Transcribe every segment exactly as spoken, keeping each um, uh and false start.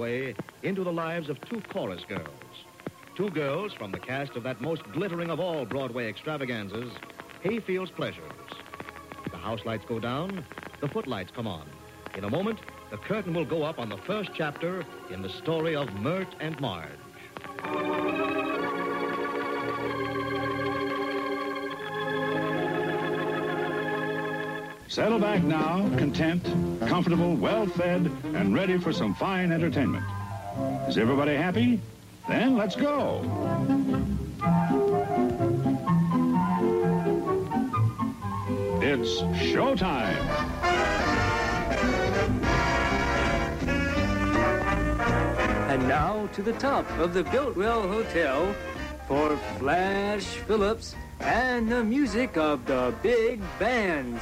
Broadway into the lives of two chorus girls. Two girls from the cast of that most glittering of all Broadway extravaganzas, Hayfield's Pleasures. The house lights go down, the footlights come on. In a moment, the curtain will go up on the first chapter in the story of Mert and Marge. Settle back now, content, comfortable, well-fed, and ready for some fine entertainment. Is everybody happy? Then let's go. It's showtime. And now to the top of the Biltwell Hotel for Flash Phillips and the music of the big bands.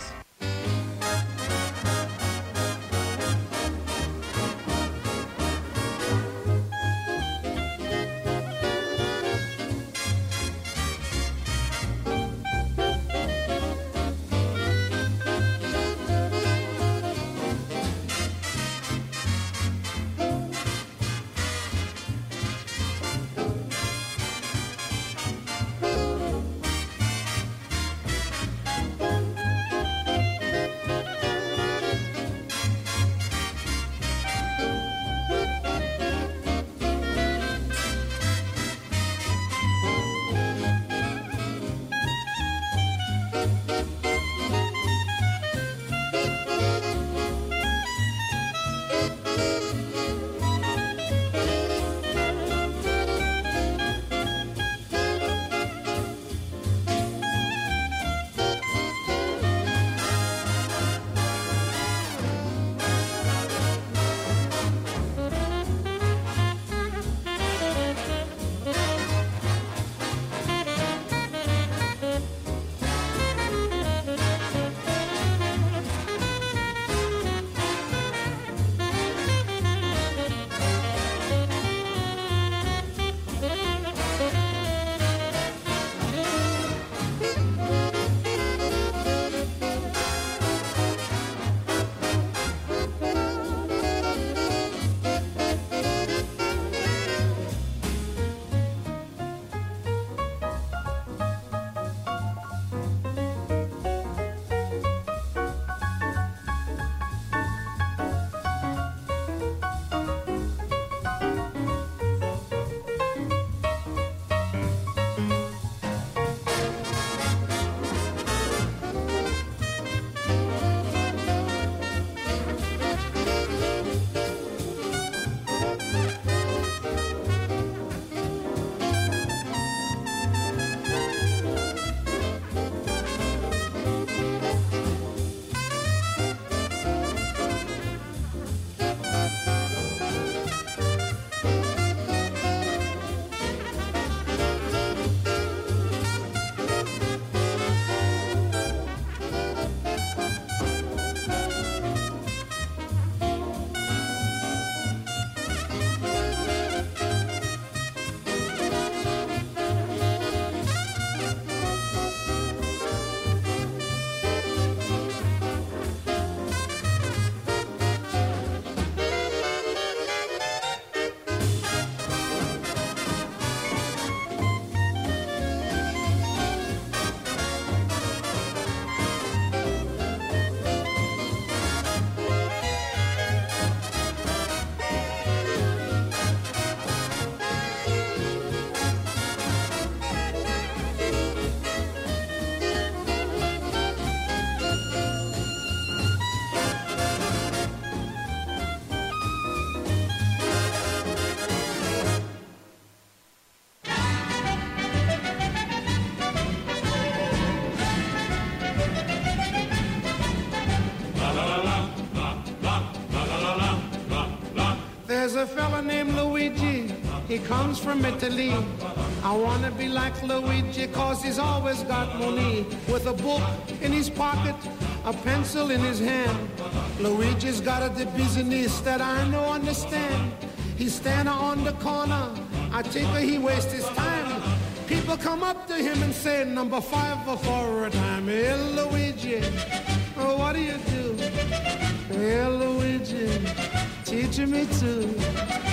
There's a fella named Luigi, he comes from Italy. I wanna be like Luigi cause he's always got money. With a book in his pocket, a pencil in his hand. Luigi's got a the business that I no understand. He's standing on the corner, I think he wastes his time. People come up to him and say, number five for a time. Hey Luigi, oh, what do you do? Hey Luigi, teach me to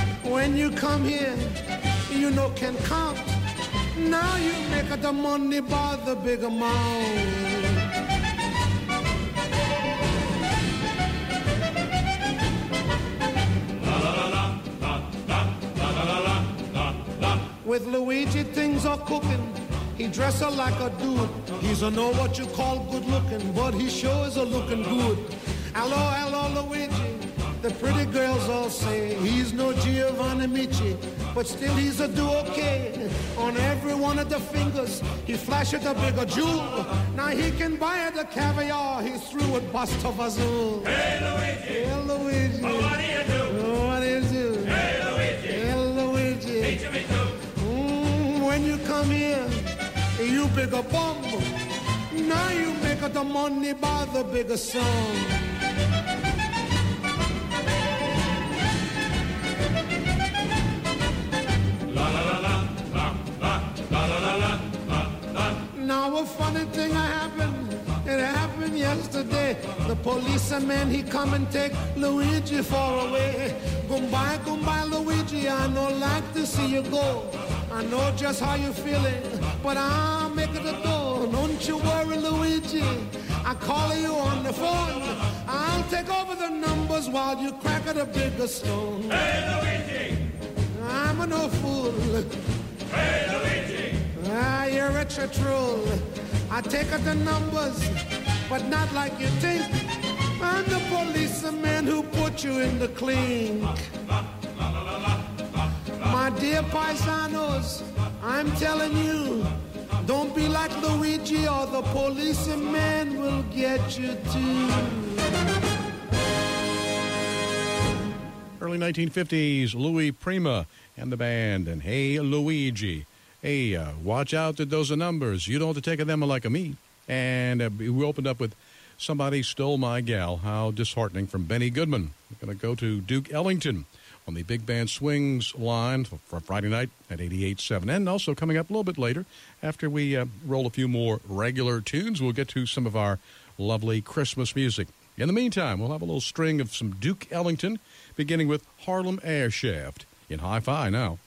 when you come here, you know can count. Now you make the money by the big amount. With Luigi, things are cooking. He dress her like a dude. He's a know what you call good looking, but he sure is a looking good. Hello, hello, Luigi. The pretty girls all say he's no Giovanni Mici, but still he's a do-okay. On every one of the fingers, he flashes a bigger jewel. Now he can buy the caviar. He's through with Buster Vazool. Hey, Luigi. Hey, Luigi. Oh, what do you do? Oh, what do you do? Hey, Luigi. Hey, Luigi. Teach me too. Mm, when you come here, you bigger bum. Now you make the money by the bigger sum. Now a funny thing happened, it happened yesterday. The policeman, he come and take Luigi far away. Goodbye, goodbye, Luigi, I know like to see you go. I know just how you're feeling, but I'll make it a door. Don't you worry, Luigi, I call you on the phone. I'll take over the numbers while you crack at a bigger stone. Hey, Luigi! I'm a no fool. Hey, Luigi! Ah, you're a troll. I take out the numbers, but not like you think. I'm the policeman who put you in the clink. My dear paisanos, I'm telling you, don't be like Luigi or the policeman will get you too. Early nineteen fifties, Louis Prima and the band, and Hey Luigi. Hey, uh, watch out that those are numbers. You don't have to take them like a me. And uh, we opened up with Somebody Stole My Gal. How disheartening, from Benny Goodman. We're going to go to Duke Ellington on the Big Band Swings line for, for Friday night at eighty-eight point seven. And also coming up a little bit later, after we uh, roll a few more regular tunes, we'll get to some of our lovely Christmas music. In the meantime, we'll have a little string of some Duke Ellington, beginning with Harlem Airshaft in Hi-Fi now.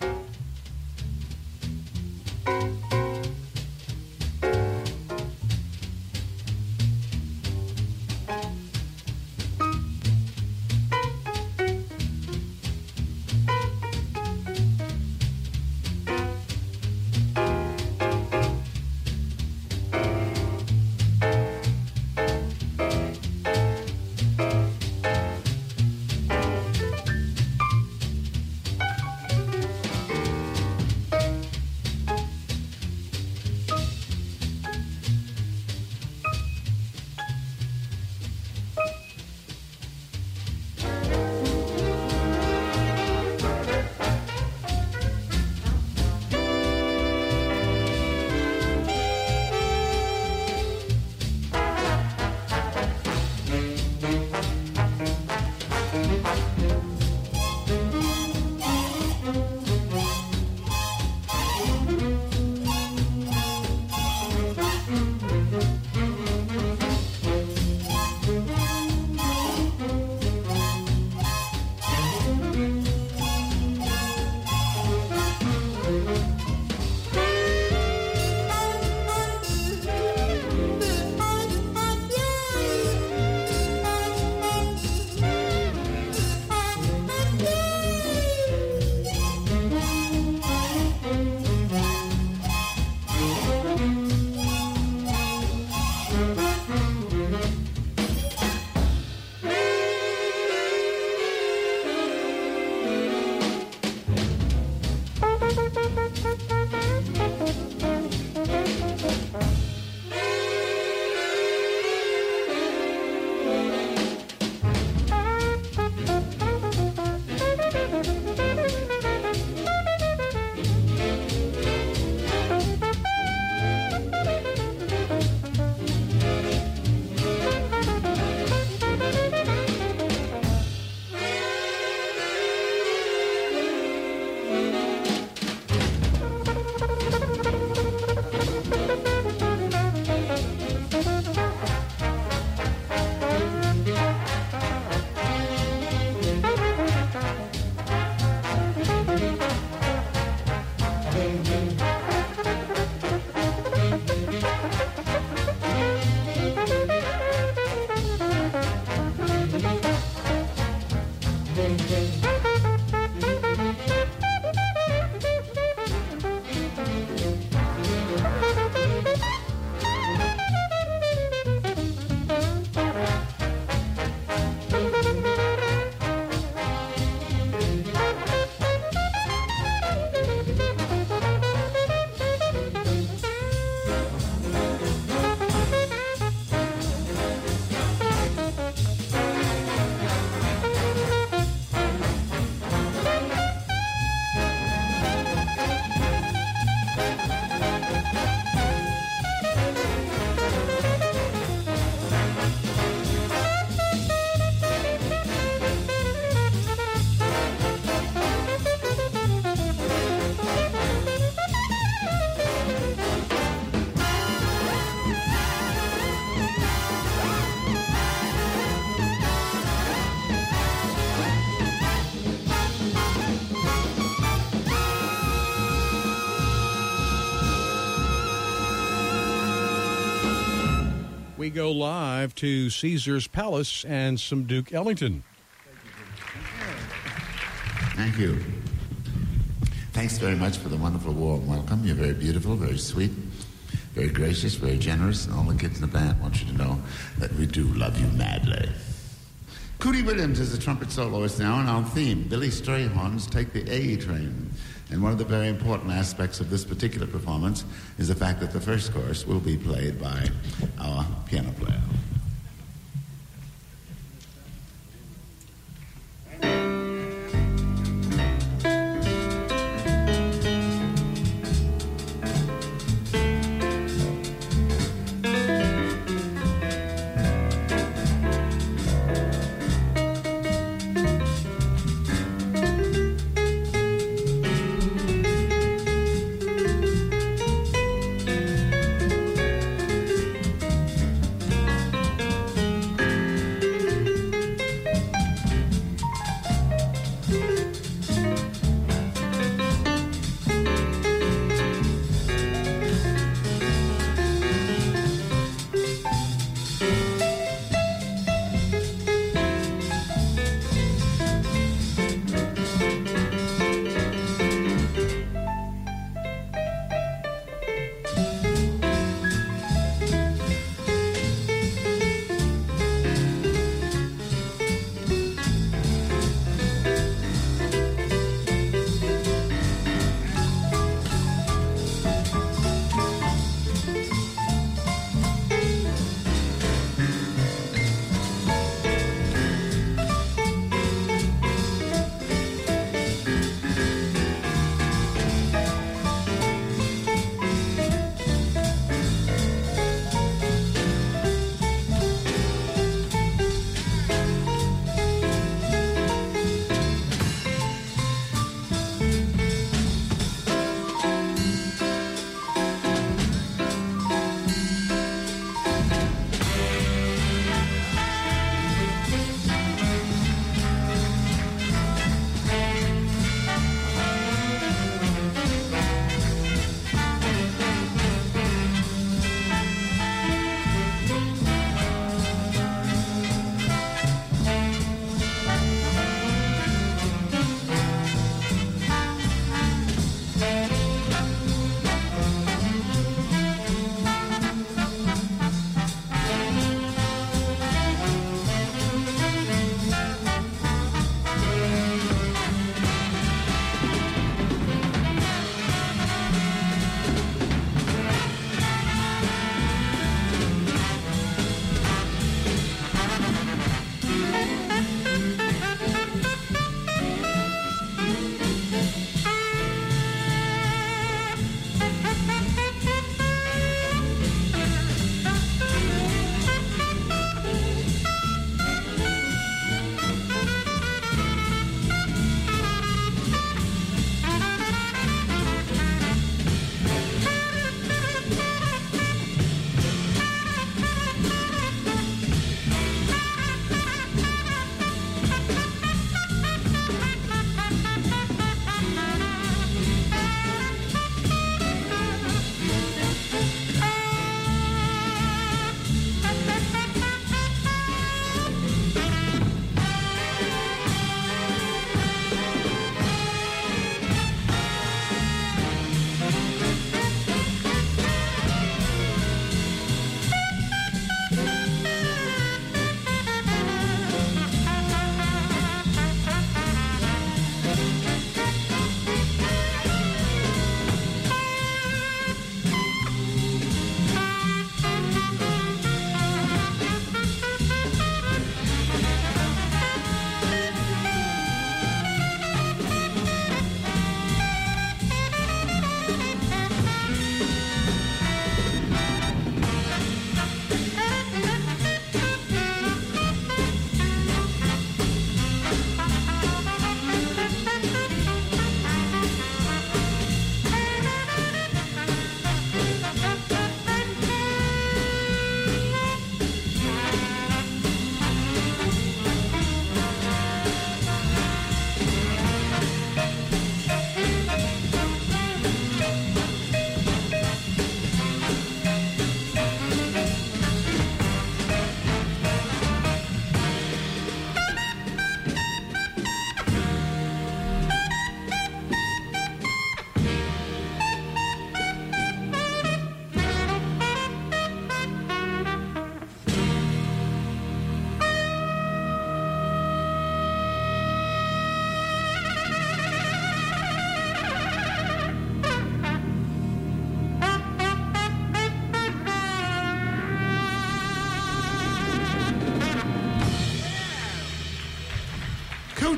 we go live to Caesar's Palace and some Duke Ellington. Thank you. Thanks very much for the wonderful warm welcome. You're very beautiful, very sweet, very gracious, very generous, and all the kids in the band want you to know that we do love you madly. Cootie Williams is the trumpet soloist now, and our theme, Billy Strayhorn's Take the A Train. And one of the very important aspects of this particular performance is the fact that the first chorus will be played by our piano player.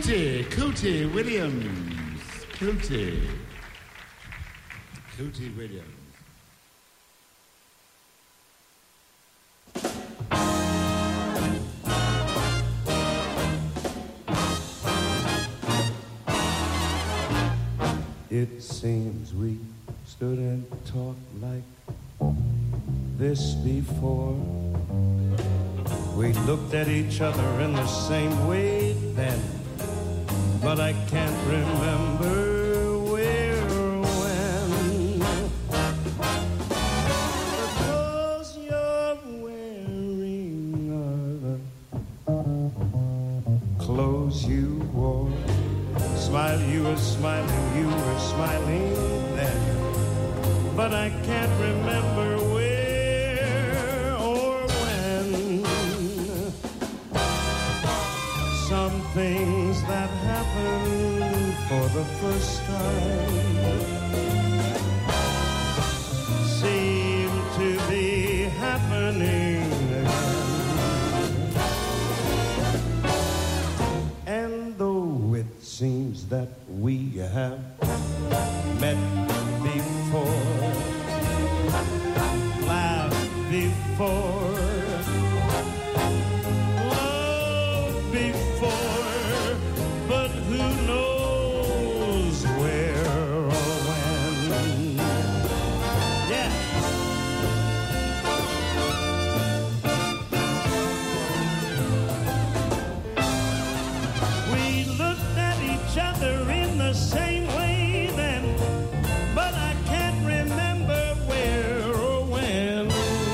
Cootie, Cootie Williams. Cootie. Cootie Williams. It seems we stood and talked like this before. We looked at each other in the same way then, but I can't remember where or when. The clothes you're wearing are the clothes you wore. Smile, you were smiling, you were smiling then, but I can't remember where or when. Some things that happen for the first time seem to be happening again. And though it seems that we have met before, laughed before, loved before, but who knows where or when? Yeah. We looked at each other in the same way then, but I can't remember where or when.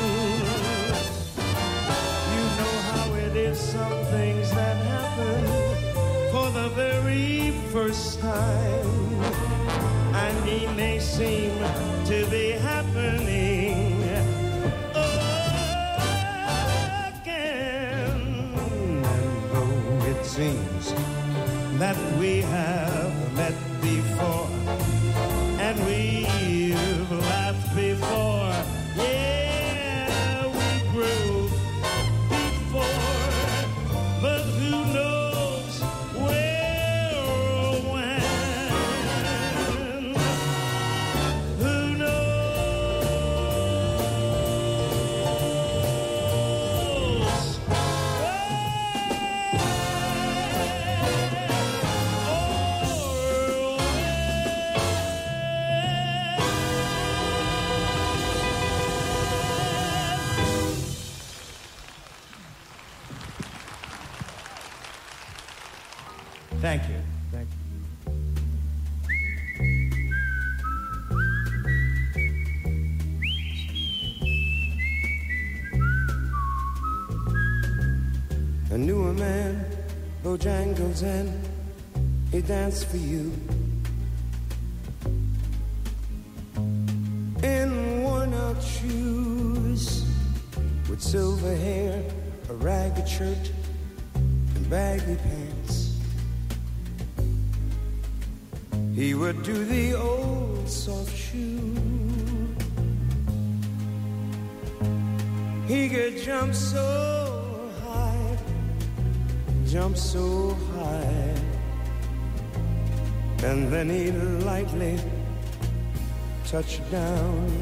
You know how it is, some things that happen for the very first time, and it may seem to be happening again. And though it seems that we have met before, and we've laughed before, yeah, we grew before, but who knows where or when? Who knows? Thank you. Thank you. I knew a man, Bojangles, and he danced for you in worn-out shoes, with silver hair, a ragged shirt, and baggy pants. He would do the old soft shoe. He could jump so high, jump so high, and then he'd lightly touch down.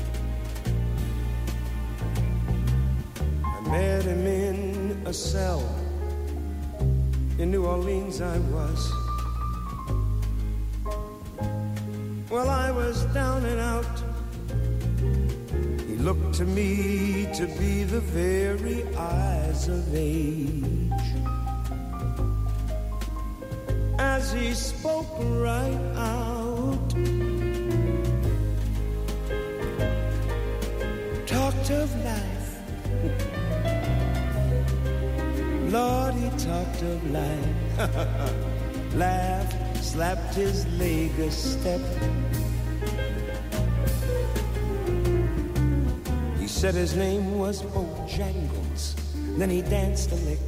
I met him in a cell in New Orleans. I was. Well, I was down and out. He looked to me to be the very eyes of age. As he spoke right out, talked of life. Lord, he talked of life. Laughed, slapped his leg a step. He said his name was Bojangles. Then he danced a lick.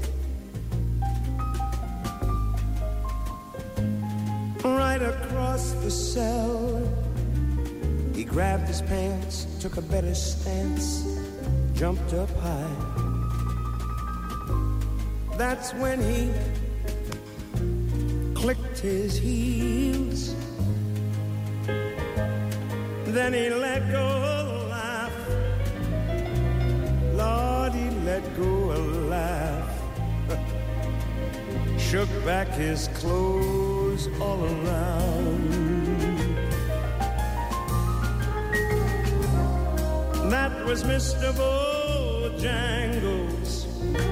Right across the cell, he grabbed his pants, took a better stance, jumped up high. That's when he clicked his heels. Then he let go a laugh. Lord, he let go a laugh. Shook back his clothes all around. That was Mister Bojangles.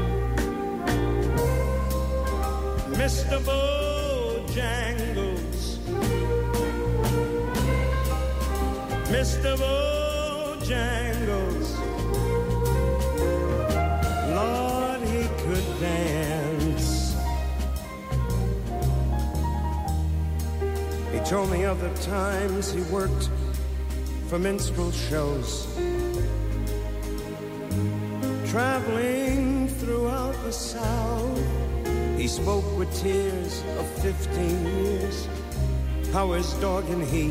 Mister Bojangles. Mister Bojangles. Lord, he could dance. He told me of the times he worked for minstrel shows, traveling throughout the South. He spoke with tears of fifteen years, how his dog and he,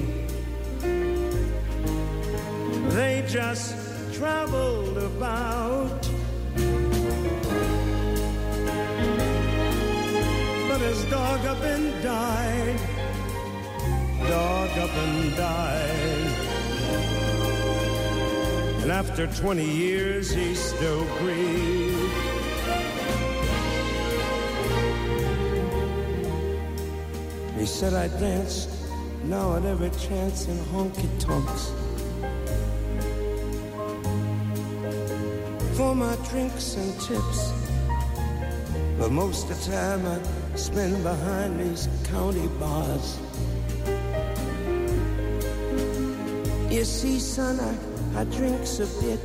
they just traveled about. But his dog up and died, dog up and died. And after twenty years, he still grieved. He said, I danced now at every chance in honky-tonks for my drinks and tips. But most of the time I spend behind these county bars. You see, son, I, I drinks a bit.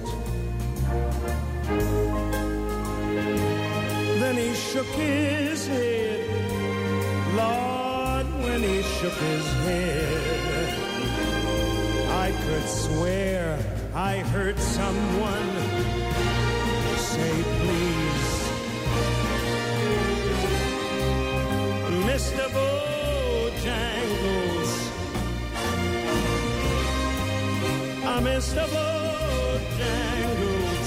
Then he shook his head. Lord, when he shook his head, I could swear I heard someone say, please, Mister Bojangles. Ah, Mister Bojangles.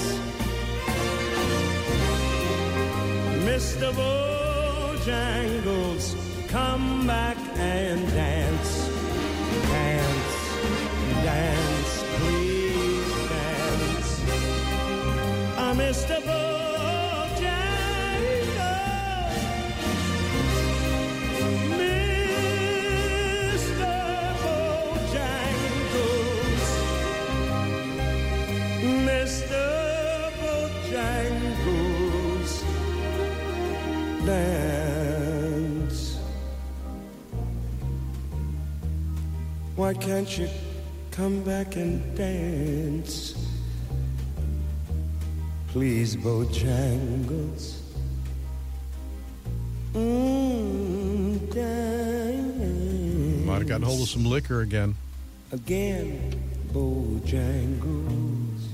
Mister Bojangles, come back and dance. Dance, dance, please dance. Ah, Mister Bojangles. Mister Bojangles. Mister Bojangles, dance. Why can't you come back and dance? Please, Bojangles. Mm, dance. Might have gotten hold of some liquor again. Again, Bojangles.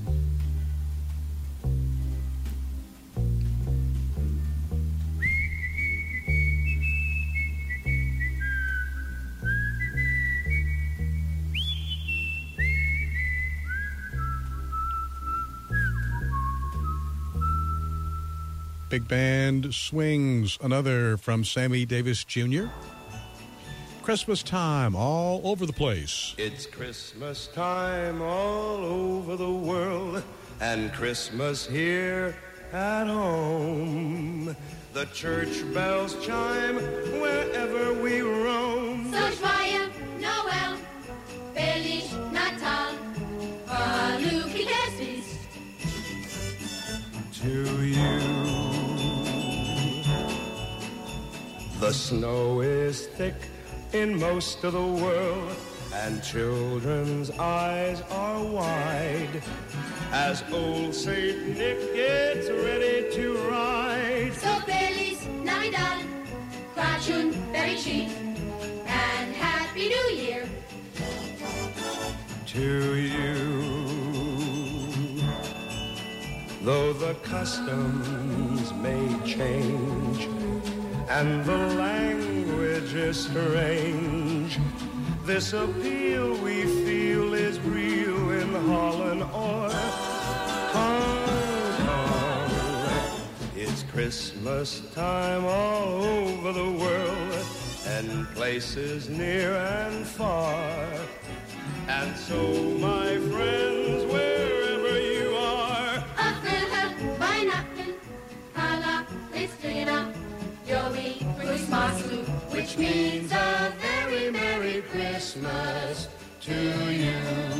Big Band Swings, another from Sammy Davis Junior Christmas time all over the place. It's Christmas time all over the world, and Christmas here at home. The church bells chime wherever we roam. So joyeux Noël, Feliz Natal, Hanukkah Christmas. To you, the snow is thick in most of the world, and children's eyes are wide as old Saint Nick gets ready to ride. So Feliz Navidad, Fortune very cheap, and Happy New Year to you. Though the customs may change and the language is strange, this appeal we feel is real in Holland or Hong Kong. It's Christmas time all over the world, and places near and far. And so, my friends, wherever you are, Africa, by napkin, hala, listina, yogi, Christmasu, which means a very Merry Christmas to you.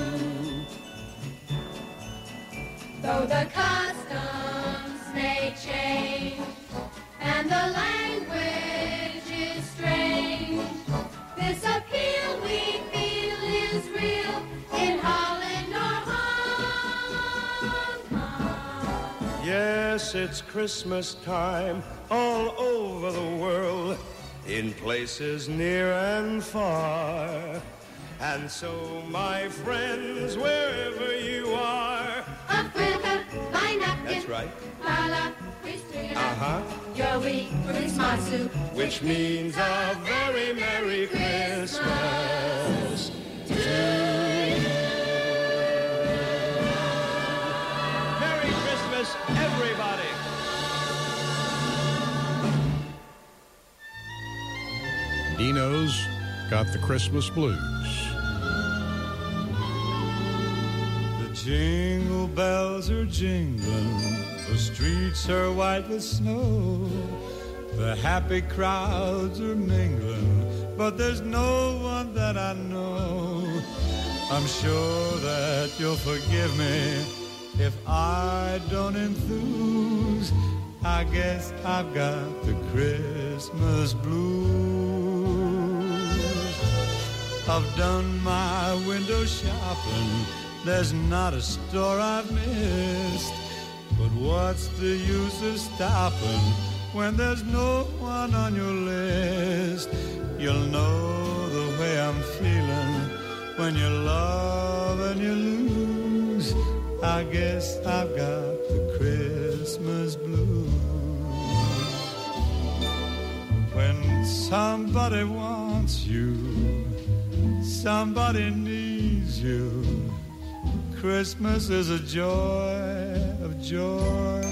Though the customs may change and the language is strange, this appeal we feel is real in Holland or Hong Kong. yes, it's Christmas time all over the world, in places near and far. And so, my friends, wherever you are, Africa, by napkin, that's right, hala, listina, uh-huh, yogi, Christmasu, which means a very Merry Christmas to you. Merry Christmas, everybody. Dino's got the Christmas blues. The jingle bells are jingling, the streets are white with snow, the happy crowds are mingling, but there's no one that I know. I'm sure that you'll forgive me if I don't enthuse. I guess I've got the Christmas blues. I've done my window shopping, there's not a store I've missed. But what's the use of stopping when there's no one on your list? You'll know the way I'm feeling when you love and you lose. I guess I've got the Christmas blues. When somebody wants you, somebody needs you, Christmas is a joy of joy.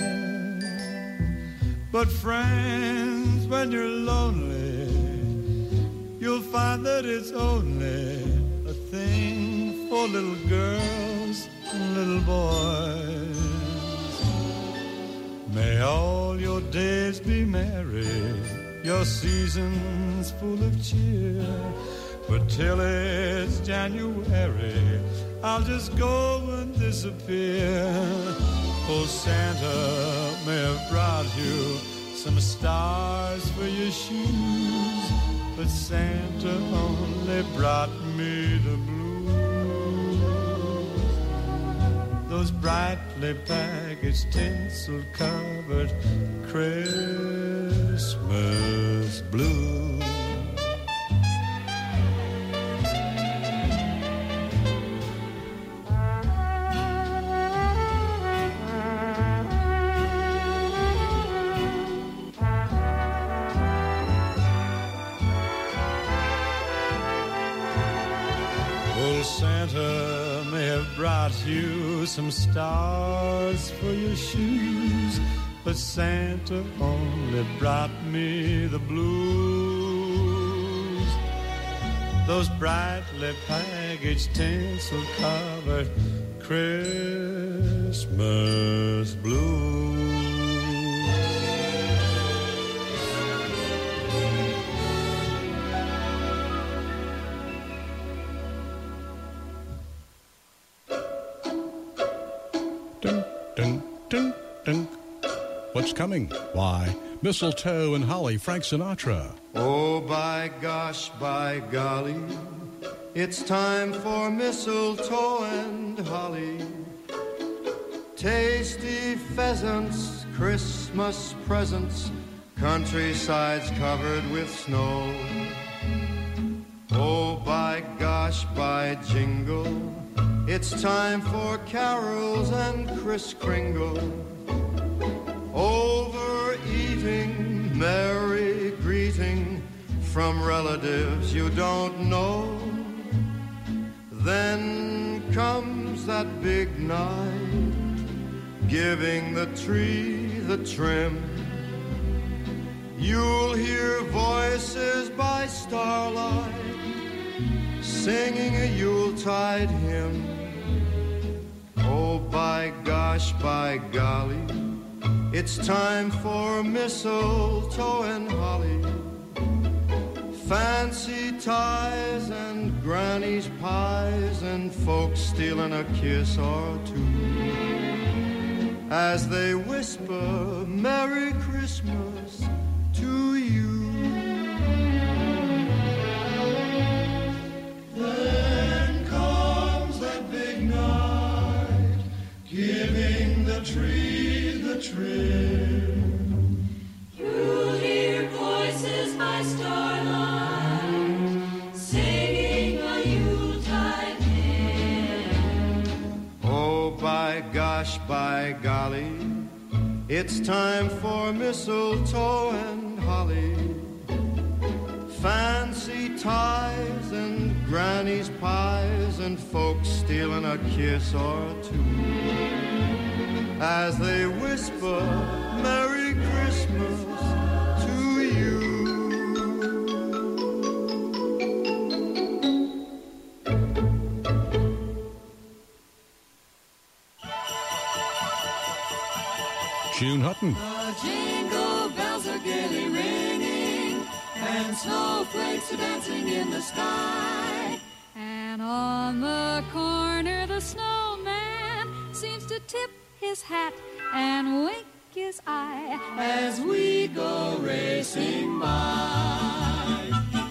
But friends, when you're lonely, you'll find that it's only a thing for little girls and little boys. May all your days be merry, your seasons full of cheer. But till it's January, I'll just go and disappear. Oh, Santa may have brought you some stars for your shoes, but Santa only brought me the blues. Those brightly packaged, tinsel-covered Christmas blues. Santa may have brought you some stars for your shoes, but Santa only brought me the blues. Those brightly packaged, tinsel-covered Christmas blues. What's coming? Why, mistletoe and holly, Frank Sinatra. Oh, by gosh, by golly, it's time for mistletoe and holly. Tasty pheasants, Christmas presents, countrysides covered with snow. Oh, by gosh, by jingle, it's time for carols and Kris Kringle. Overeating, merry greeting from relatives you don't know. Then comes that big night, giving the tree the trim. You'll hear voices by starlight singing a Yuletide hymn. Oh, by gosh, by golly, it's time for mistletoe and holly, fancy ties and granny's pies, and folks stealing a kiss or two as they whisper Merry Christmas to you. Then comes that big night, giving the tree the trim. You'll hear voices by starlight, singing a Yuletide hymn. Oh, by gosh, by golly, it's time for mistletoe and holly, fancy ties and granny's pies, and folks stealing a kiss or two as they whisper Merry Christmas to you. June Hutton. The jingle bells are gaily ringing, and snowflakes are dancing in the sky. And on the corner the snowman seems to tip his hat and wink his eye as we go racing by.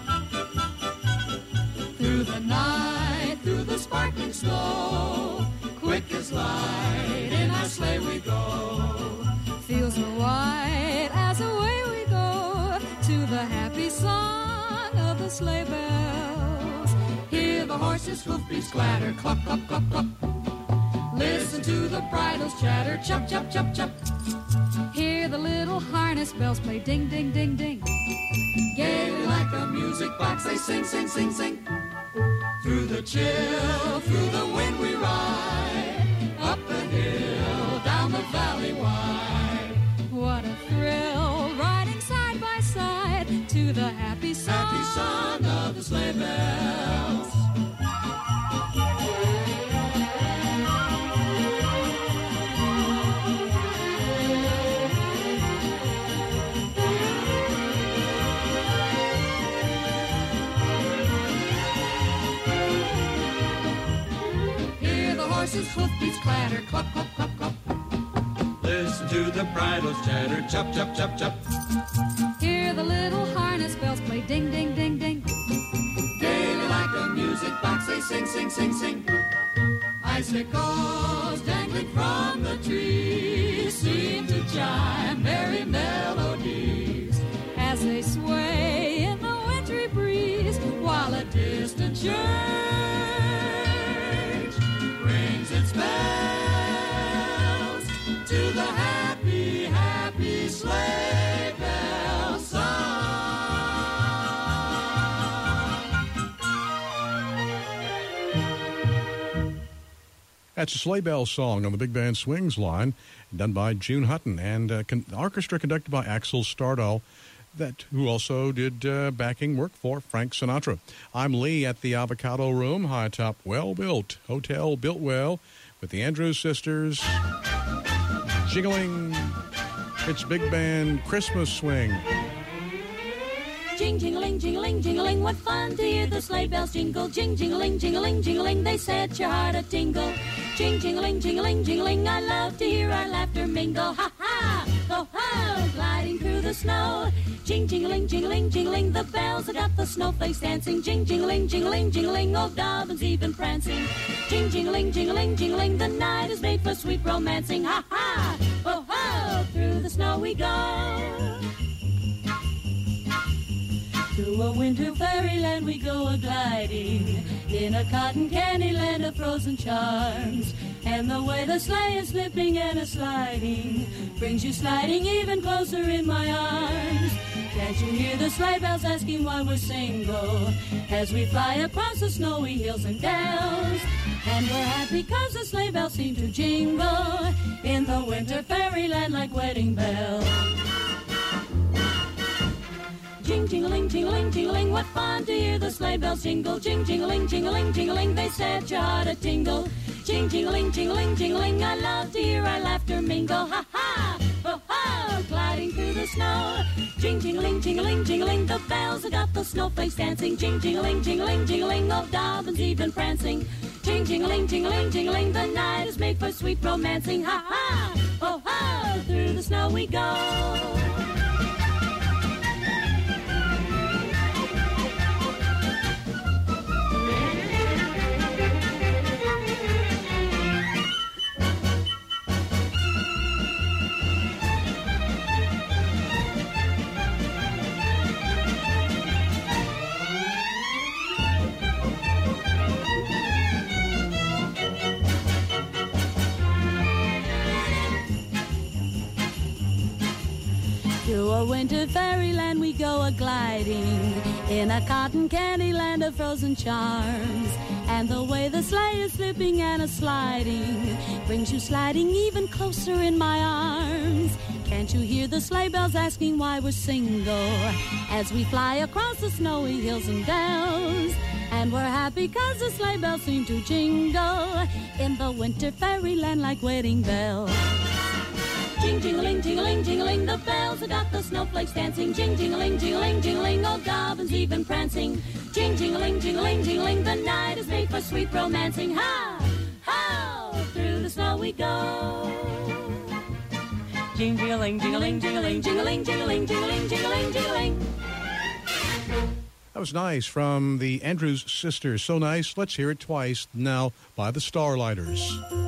Through the night, through the sparkling snow, quick as light in our sleigh we go. Fields are white as away we go to the happy song of the sleigh bells. Hear the horses' hoofbeats clatter, cluck, cluck, cluck, cluck. Listen to the bridles chatter, chop, chop, chop, chop. Hear the little harness bells play ding, ding, ding, ding. Gaily like a music box they sing, sing, sing, sing. Through the chill, through the wind we ride, up the hill, down the valley wide. What a thrill, riding side by side to the happy song, happy song of the sleigh bells. Hear the horses' hoofbeats clatter, clup, clup, clup, clup. Listen to the bridles chatter, chop, chop, chop, chop. Hear the little harness bells play ding, ding, ding, ding. Gaily like a music box they sing, sing, sing, sing. Icicles dangling from the trees seem to chime merry melodies as they sway in the wintry breeze, while a distant church rings its bells to the happy, happy sleigh bell song. That's a Sleigh Bell Song on the Big Band Swings line, done by June Hutton, and uh, con- orchestra conducted by Axel Stardahl, that who also did uh, backing work for Frank Sinatra. I'm Lee at the Avocado Room, high top, well-built hotel, built well, with the Andrews Sisters, jiggling. It's Big Band Christmas Swing. Jing, jingling, jingling, jingling, what fun to hear the sleigh bells jingle. Jing, jingling, jingling, jingling, they set your heart a tingle. Jing, jingling, jingling, jingling, I love to hear our laughter mingle. Ha, ha, ho, ho, gliding through the snow. Jing, jingling, jingling, jingling, the bells have got the snowflakes dancing. Jing, jingling, jingling, jingling, old Dobbin's even prancing. Jing, jingling, jingling, jingling, the night is made for sweet romancing. Ha, ha, ho, ho, through the snow we go. To a winter fairyland we go a-gliding, in a cotton candy land of frozen charms. And the way the sleigh is slipping and a-sliding brings you sliding even closer in my arms. Can't you hear the sleigh bells asking why we're single, as we fly across the snowy hills and dales? And we're happy 'cause the sleigh bells seem to jingle in the winter fairyland like wedding bells. jing-a-ling, jing-a-ling, jing-a-ling. What fun to hear the sleigh bells jingle. Jing, jing-a-ling, jing-a-ling, jing-a-ling. They set your heart a tingle. Jing, jing-a-ling, jing-a-ling, jing-a-ling. I love to hear our laughter mingle. Ha ha! Ho ho! Gliding through the snow. Jing, jing-a-ling, jing-a-ling, jing-a-ling. The bells have got the snowflakes dancing. Jing, jing-a-ling, jing-a-ling, jing-a-ling. Oh, Dobbin's even prancing. Jing, jing-a-ling, jing-a-ling, jing-a-ling. The night is made for sweet romancing. Ha ha! Ho ho! Through the snow we go. To a winter fairyland we go a-gliding, in a cotton candy land of frozen charms. And the way the sleigh is slipping and a-sliding brings you sliding even closer in my arms. Can't you hear the sleigh bells asking why we're single, as we fly across the snowy hills and dales? And we're happy 'cause the sleigh bells seem to jingle in the winter fairyland like wedding bells. Jing, jing-a-ling, jing-a-ling, jing-a-ling. The bells have got the snowflakes dancing. Jing, jing-a-ling, jing-a-ling, jing-a-ling. Old Dobbin's even prancing. Jing, jing-a-ling, jing-a-ling, jing-a-ling. The night is made for sweet romancing. Ha! How! Through the snow we go. Jing, jing-a-ling, jing-a-ling, jing-a-ling, jing-a-ling, jing-a-ling, jing-a-ling, jing-a-ling, jing-a-ling. That was nice from the Andrews Sisters. So nice. Let's hear it twice now by the Starlighters.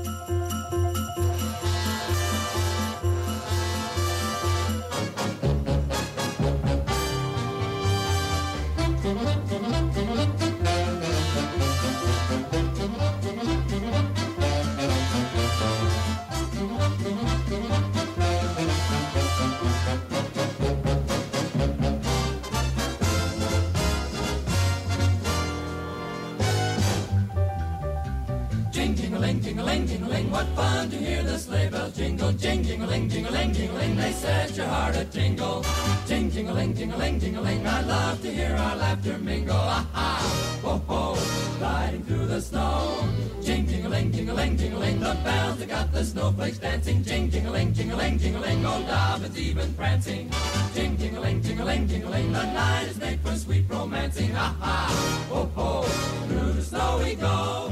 Jing-a-ling, jing-a-ling, what fun to hear the sleigh bells jingle. Jing, jing-a-ling, jing-a-ling, jing-a-ling, they set your heart a tingle. Jing, jing-a-ling, jing-a-ling, jing-a-ling, I love to hear our laughter mingle. Ah-ha, ho-ho, gliding through the snow. Jing, jing-a-ling, jing-a-ling, jing-a-ling, the bells that got the snowflakes dancing. Jing, jing-a-ling, jing-a-ling, jing-a-ling, old Dobbin's even prancing. Jing, jing-a-ling, jing-a-ling, jing-a-ling, the night is made for sweet romancing. Ah-ha, ho-ho, through the snow we go.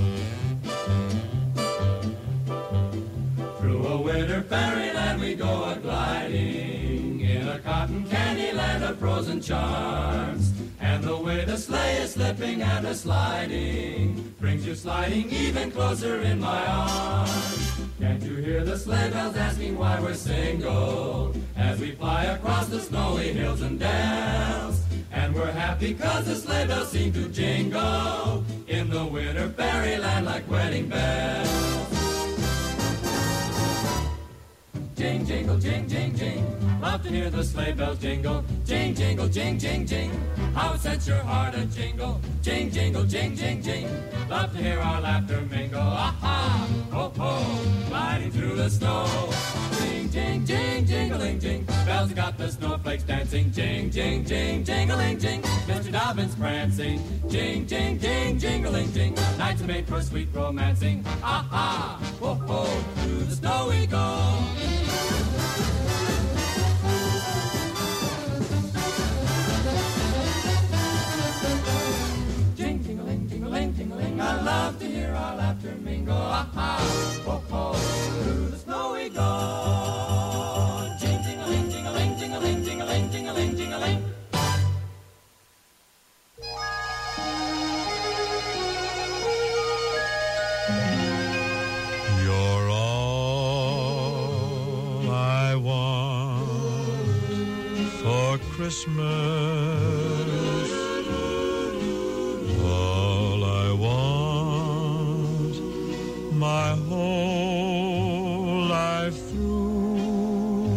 Through a winter fairyland we go a-gliding, in a cotton candy land of frozen charms. And the way the sleigh is slipping and a-sliding brings you sliding even closer in my arms. Can't you hear the sleigh bells asking why we're single, as we fly across the snowy hills and dales? And we're happy 'cause the sleigh bells seem to jingle in the winter fairyland like wedding bells. Jing, jingle, jing, jing, jing. Love to hear the sleigh bells jingle. Jing, jingle, jing, jing, jing. How it sets your heart a jingle. Jing, jingle, jing, jing, jing. Love to hear our laughter mingle. Aha, ho, ho, gliding through the snow. Jing, jing, jing, jingling, jing. Bells got the snowflakes dancing. Jing, jing, jing, jingling, jing. Mister Dobbin's prancing. Jing, jing, jing, jingling, jing. Nights are made for sweet romancing. Aha, ho, ho, through the snow we go. Jing, jingling, jingling, jingling. I love to hear our laughter mingle. Aha, ho, ho, through the snow we go. Jing, jingling, jingling, jingling, jingling, jingling, jingling. You're all I want for Christmas. All I want my whole life through.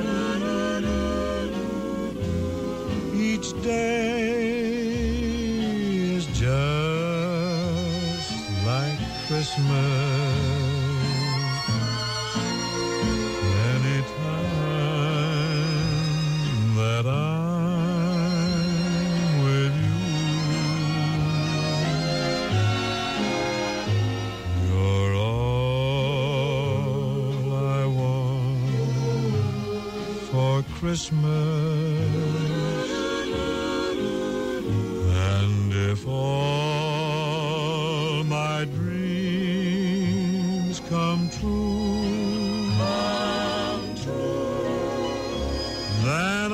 Each day is just like Christmas. Anytime that I'm Christmas. And if all my dreams come true, come true, then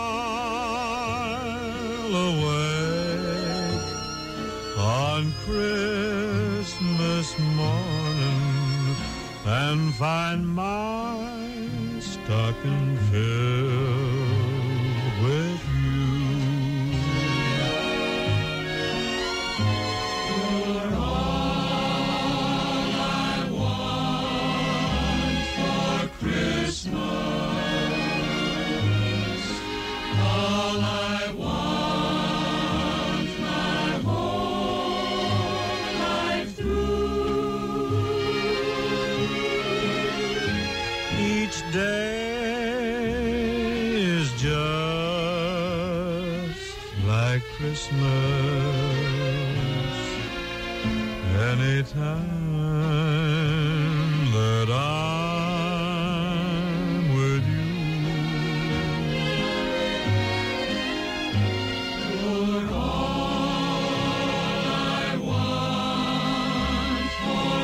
I'll awake on Christmas morning and find my stocking filled with you. You're all I want for Christmas. All I want my whole life through. Each day is just like Christmas. Anytime that I'm with you. You're all I want for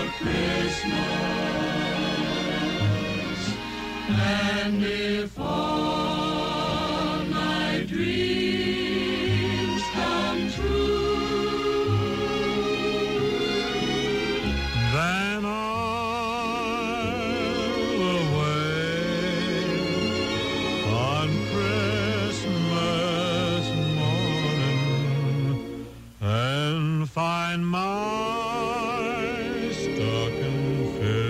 Christmas. And if all my dreams come true, then I'll awake on Christmas morning and find my stocking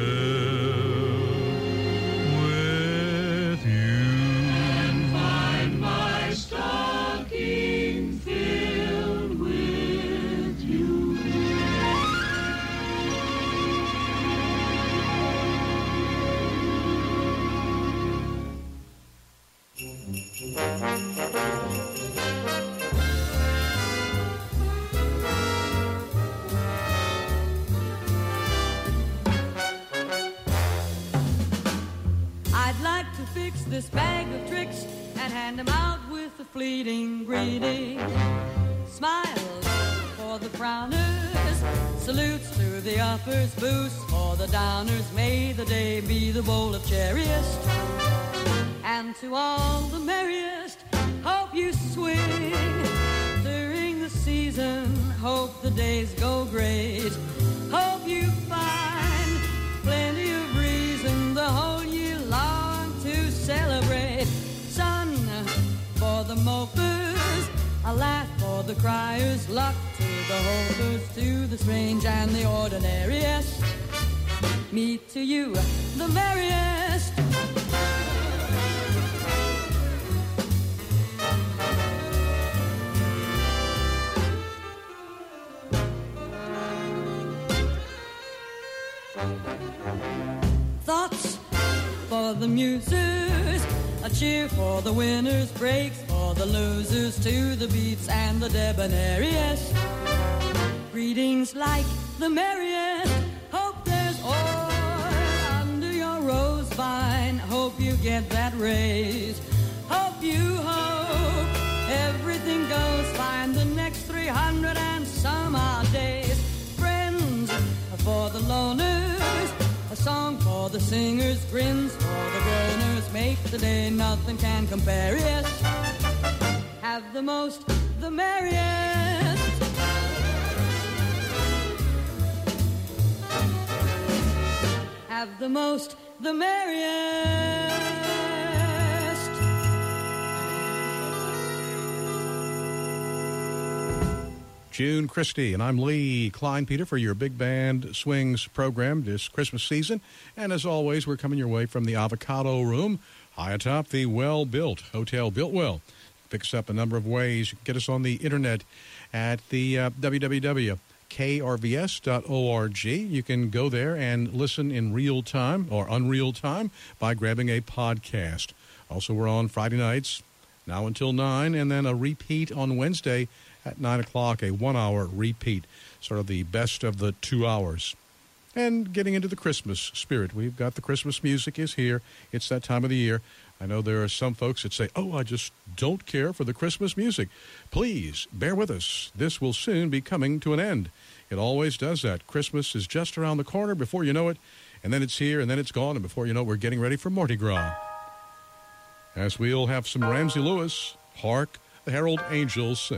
filled with you. And find my stocking filled with you. I'd like to fix this bag of tricks and hand them out with a fleeting greeting. Smiles for the frowners, salutes to the uppers, boosts for the downers. May the day be the bowl of cherriest. And to all the merriest, hope you swing during the season. Hope the days go great. Hope you find plenty of reason the whole year long to celebrate. Sun for the mopers, a laugh for the criers, luck to the hopers, to the strange and the ordinariest. Me to you, the merriest. Thoughts for the musers, a cheer for the winners, breaks for the losers, to the beats and the debonairiest. Greetings like the merriest. Hope there's oil under your rose vine. Hope you get that raise. Hope you hope everything goes fine the next three hundred and some odd days. Friends for the loners, a song for the singers, grins for the groaners, make the day nothing can compare. Yes, have the most, the merriest. Have the most, the merriest. June Christie, and I'm Lee Klein Peter for your Big Band Swings program this Christmas season. And as always, we're coming your way from the Avocado Room, high atop the well-built Hotel Biltwell. Pick us up a number of ways. You can get us on the internet at the uh, w w w dot k r v s dot org. You can go there and listen in real time or unreal time by grabbing a podcast. Also, we're on Friday nights, now until nine, and then a repeat on Wednesday at nine o'clock, a one-hour repeat, sort of the best of the two hours. and getting into the Christmas spirit. We've got the Christmas music is here. It's that time of the year. I know there are some folks that say, oh, I just don't care for the Christmas music. Please, bear with us. This will soon be coming to an end. It always does that. Christmas is just around the corner before you know it, and then it's here, and then it's gone, and before you know it, we're getting ready for Mardi Gras. As we'll have some Ramsey Lewis, Hark the Herald Angels Sing.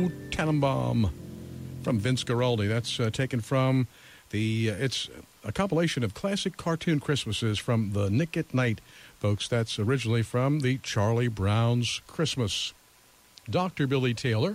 O Tannenbaum from Vince Guaraldi. That's uh, taken from the, uh, it's a compilation of classic cartoon Christmases from the Nick at Night, folks. That's originally from the Charlie Brown's Christmas. Doctor Billy Taylor.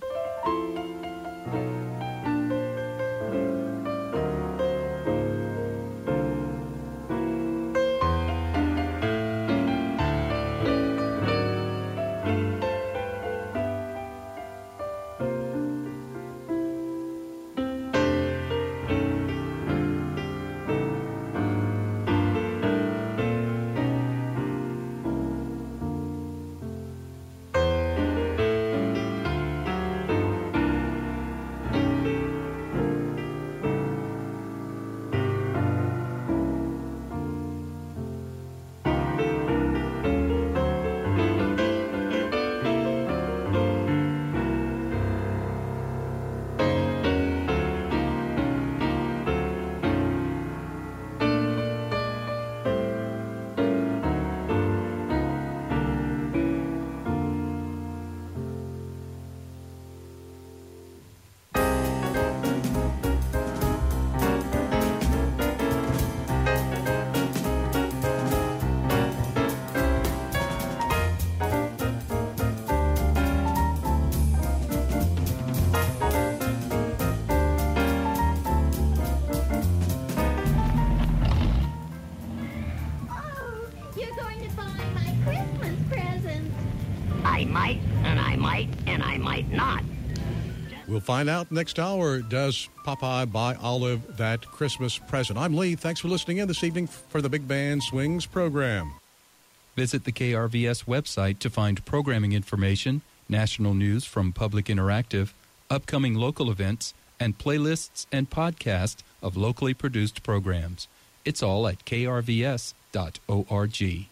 We'll find out next hour, does Popeye buy Olive that Christmas present? I'm Lee. Thanks for listening in this evening for the Big Band Swings program. Visit the K R V S website to find programming information, national news from Public Interactive, upcoming local events, and playlists and podcasts of locally produced programs. It's all at k r v s dot org.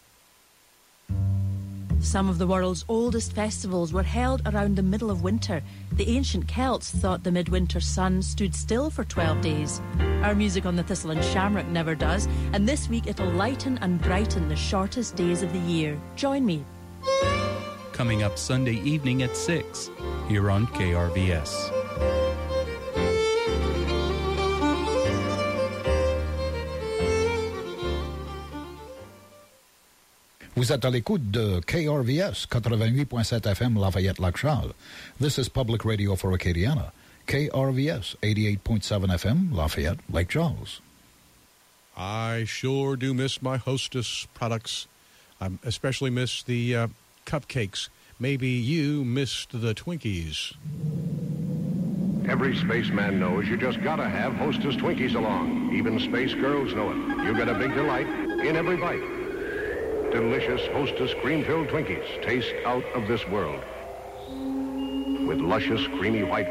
Some of the world's oldest festivals were held around the middle of winter. The ancient Celts thought the midwinter sun stood still for twelve days. Our music on the Thistle and Shamrock never does, and this week it'll lighten and brighten the shortest days of the year. Join me. Coming up Sunday evening at six, here on K R V S. Vous êtes à l'écoute de K R V S eighty-eight point seven F M Lafayette-Lac Charles. This is Public Radio for Acadiana. K R V S eighty-eight point seven F M Lafayette-Lake Charles. I sure do miss my Hostess products. I especially miss the uh, cupcakes. Maybe you missed the Twinkies. Every spaceman knows you just gotta have Hostess Twinkies along. Even space girls know it. You get a big delight in every bite. Delicious Hostess cream-filled Twinkies taste out of this world. With luscious, creamy white